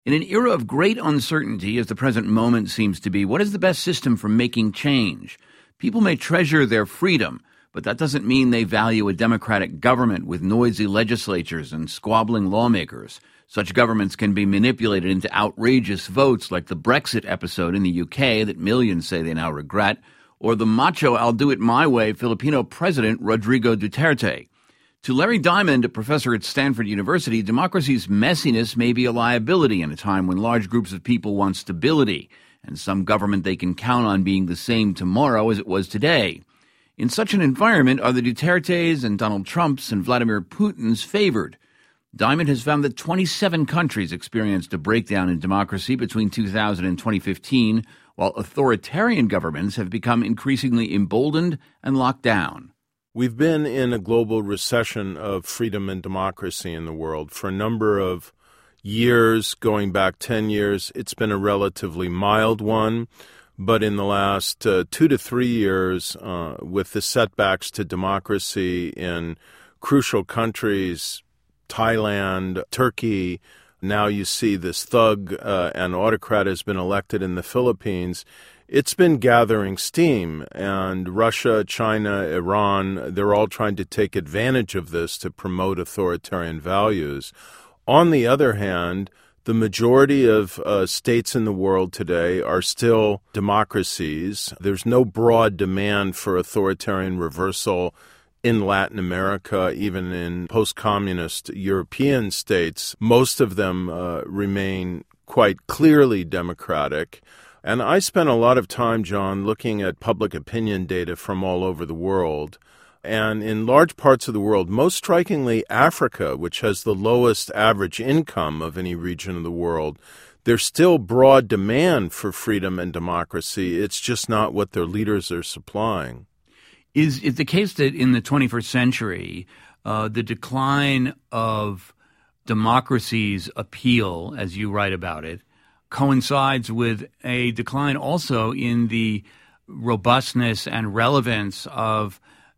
In an era of great uncertainty, as the present moment seems to be, what is the best system for making change? People may treasure their freedom, but that doesn't mean they value a democratic government with noisy legislatures and squabbling lawmakers. Such governments can be manipulated into outrageous votes like the Brexit episode in the UK that millions say they now regret, or the macho I'll do it my way Filipino president Rodrigo Duterte. To Larry Diamond, a professor at Stanford University, democracy's messiness may be a liability in a time when large groups of people want stability and some government they can count on being the same tomorrow as it was today. In such an environment, are the Dutertes and Donald Trumps and Vladimir Putin's favored? Diamond has found that 27 countries experienced a breakdown in democracy between 2000 and 2015, while authoritarian governments have become increasingly emboldened and locked down. We've been in a global recession of freedom and democracy in the world for a number of years, going back 10 years. It's been a relatively mild one, but in the last 2 to 3 years, with the setbacks to democracy in crucial countries, Thailand, Turkey, now you see this thug and autocrat has been elected in the Philippines. It's been gathering steam, and Russia, China, Iran, they're all trying to take advantage of this to promote authoritarian values. On the other hand, the majority of states in the world today are still democracies. There's no broad demand for authoritarian reversal in Latin America, even in post-communist European states. Most of them remain quite clearly democratic. And I spent a lot of time, John, looking at public opinion data from all over the world. And in large parts of the world, most strikingly Africa, which has the lowest average income of any region of the world, there's still broad demand for freedom and democracy. It's just not what their leaders are supplying. Is it the case that in the 21st century, the decline of democracy's appeal, as you write about it, coincides with a decline also in the robustness and relevance of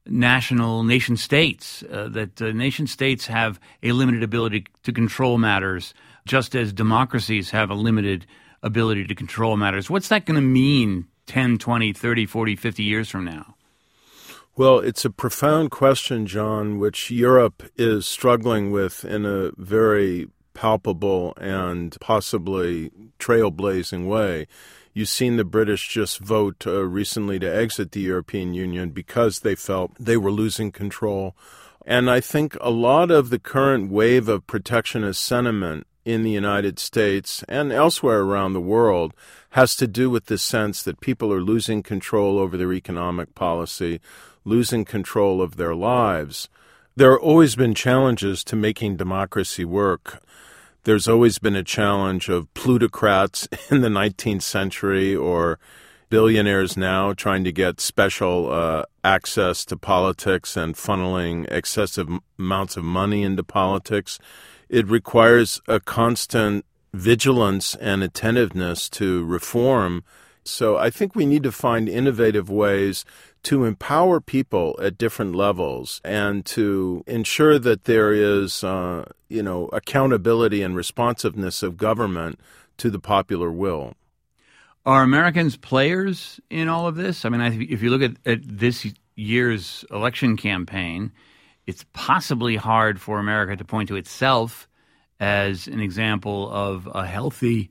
nation states, that nation states have a limited ability to control matters, just as democracies have a limited ability to control matters. What's that going to mean 10, 20, 30, 40, 50 years from now? Well, it's a profound question, John, which Europe is struggling with in a very palpable and possibly trailblazing way. You've seen the British just vote recently to exit the European Union because they felt they were losing control. And I think a lot of the current wave of protectionist sentiment in the United States and elsewhere around the world has to do with the sense that people are losing control over their economic policy, losing control of their lives. There have always been challenges to making democracy work. There's always been a challenge of plutocrats in the 19th century or billionaires now trying to get special access to politics and funneling excessive amounts of money into politics. It requires a constant vigilance and attentiveness to reform. So I think we need to find innovative ways to empower people at different levels and to ensure that there is, accountability and responsiveness of government to the popular will. Are Americans players in all of this? I mean, if you look at this year's election campaign, it's possibly hard for America to point to itself as an example of a healthy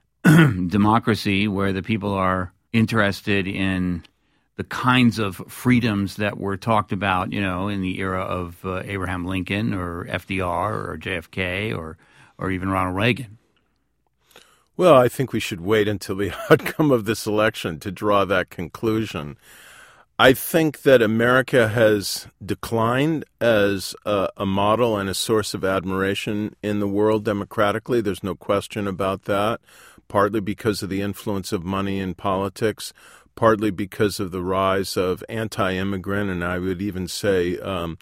democracy where the people are interested in the kinds of freedoms that were talked about, in the era of Abraham Lincoln or FDR or JFK or even Ronald Reagan. Well, I think we should wait until the outcome of this election to draw that conclusion. I think that America has declined as a model and a source of admiration in the world democratically. There's no question about that, partly because of the influence of money in politics, partly because of the rise of anti-immigrant and I would even say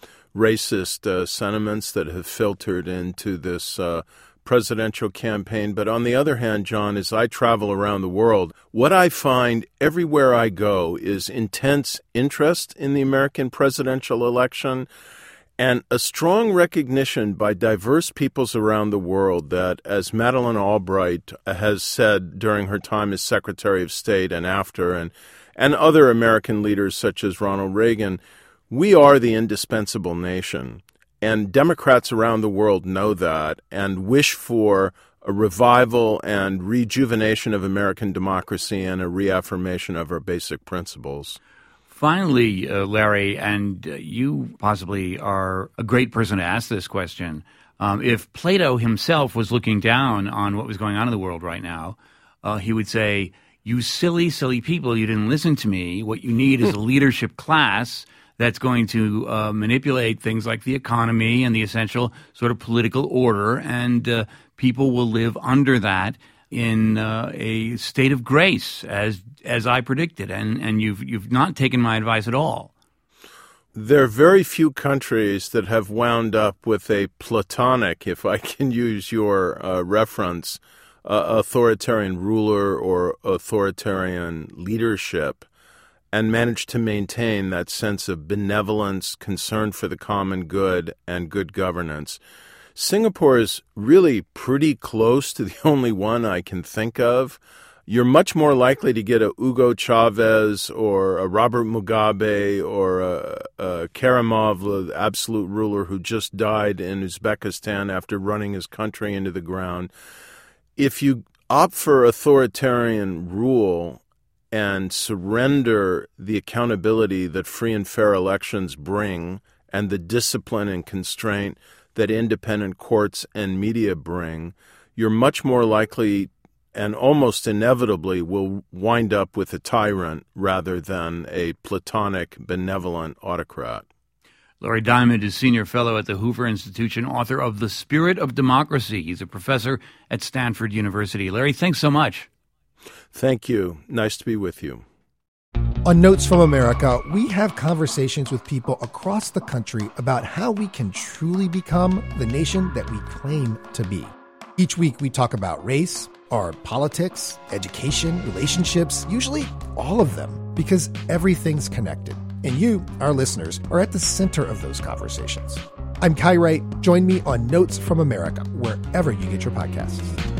racist sentiments that have filtered into this presidential campaign. But on the other hand, John, as I travel around the world, what I find everywhere I go is intense interest in the American presidential election and a strong recognition by diverse peoples around the world that, as Madeleine Albright has said during her time as Secretary of State and after, and other American leaders such as Ronald Reagan, we are the indispensable nation. And Democrats around the world know that and wish for a revival and rejuvenation of American democracy and a reaffirmation of our basic principles. Finally, Larry, and you possibly are a great person to ask this question. If Plato himself was looking down on what was going on in the world right now, he would say, "You silly, silly people, you didn't listen to me. What you need is a leadership class that's going to manipulate things like the economy and the essential sort of political order, and people will live under that in a state of grace, as I predicted." And you've not taken my advice at all. There are very few countries that have wound up with a Platonic, if I can use your reference, authoritarian ruler or authoritarian leadership, and managed to maintain that sense of benevolence, concern for the common good, and good governance. Singapore is really pretty close to the only one I can think of. You're much more likely to get a Hugo Chavez or a Robert Mugabe or a Karimov, the absolute ruler who just died in Uzbekistan after running his country into the ground. If you opt for authoritarian rule and surrender the accountability that free and fair elections bring and the discipline and constraint that independent courts and media bring, you're much more likely and almost inevitably will wind up with a tyrant rather than a Platonic, benevolent autocrat. Larry Diamond is Senior Fellow at the Hoover Institution, author of The Spirit of Democracy. He's a professor at Stanford University. Larry, thanks so much. Thank you. Nice to be with you. On Notes from America, we have conversations with people across the country about how we can truly become the nation that we claim to be. Each week, we talk about race, or politics, education, relationships, usually all of them, because everything's connected. And you, our listeners, are at the center of those conversations. I'm Kai Wright. Join me on Notes from America, wherever you get your podcasts.